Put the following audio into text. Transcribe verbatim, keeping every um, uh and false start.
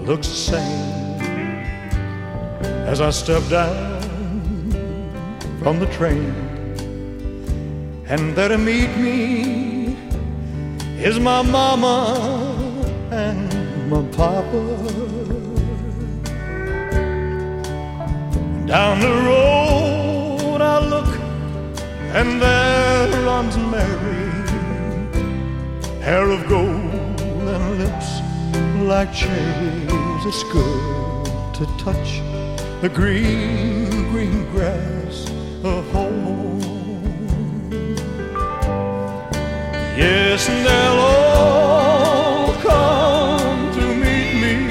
looks the same as I step down from the train. And there to meet me is my mama and my papa. Down the road I look, and there runs Mary, hair of gold and lips like cherries. It's good to touch the green, green grass of home. Yes, and they'll all